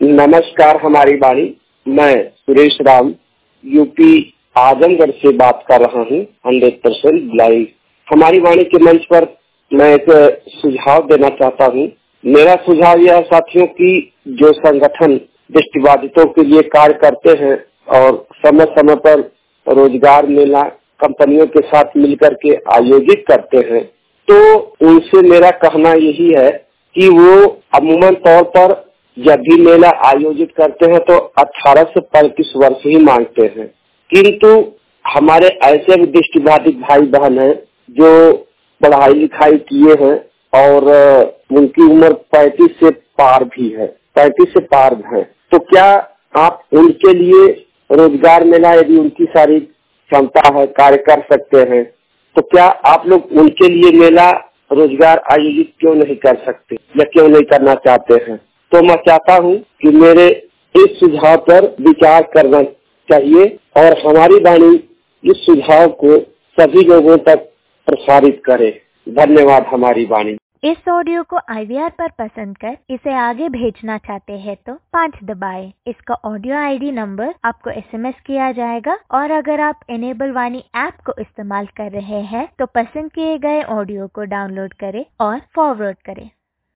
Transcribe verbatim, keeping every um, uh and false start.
नमस्कार हमारी वाणी। मैं सुरेश राम यूपी आजमगढ़ से बात कर रहा हूँ, हंड्रेड परसेंट ब्लाइंड। हमारी वाणी के मंच पर मैं एक सुझाव देना चाहता हूँ। मेरा सुझाव यह है साथियों की जो संगठन दृष्टिबाधितों के लिए कार्य करते हैं और समय समय पर रोजगार मेला कंपनियों के साथ मिलकर के आयोजित करते हैं, तो उनसे मेरा कहना यही है कि वो अमूमन तौर पर जब भी मेला आयोजित करते हैं तो अठारह से पैंतीस वर्ष ही मांगते हैं, किंतु हमारे ऐसे भी दृष्टिबाधित भाई बहन हैं जो पढ़ाई लिखाई किए हैं और उनकी उम्र पैंतीस से पार भी है, पैंतीस से पार है। तो क्या आप उनके लिए रोजगार मेला, यदि उनकी सारी क्षमता है, कार्य कर सकते हैं, तो क्या आप लोग उनके लिए मेला रोजगार आयोजित क्यों नहीं कर सकते या क्यों नहीं करना चाहते हैं? तो मैं चाहता हूं कि मेरे इस सुझाव पर विचार करना चाहिए और हमारी वाणी इस सुझाव को सभी लोगों तक प्रसारित करे। धन्यवाद हमारी वाणी। इस ऑडियो को आई वी आर पर पसंद कर इसे आगे भेजना चाहते हैं तो पाँच दबाएं। इसका ऑडियो आई डी नंबर आपको एस एम एस किया जाएगा और अगर आप इनेबल वाणी ऐप को इस्तेमाल कर रहे हैं तो पसंद किए गए ऑडियो को डाउनलोड करें और फॉरवर्ड करें।